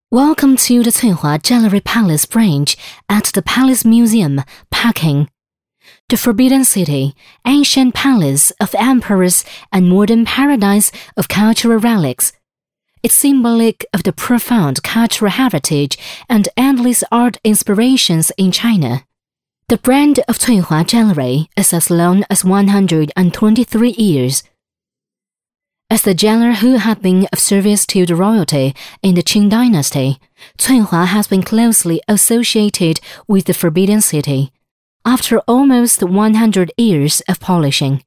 Welcome to the Cuihua Jewelry Palace branch at the Palace Museum, Peking. The Forbidden City, ancient palace of emperors and modern paradise of cultural relics. It's symbolic of the profound cultural heritage and endless art inspirations in China. The brand of Cuihua Jewelry is as long as 123 years. As the jeweler who had been of service to the royalty in the Qing dynasty, Cuihua has been closely associated with the Forbidden City. After almost 100 years of polishing,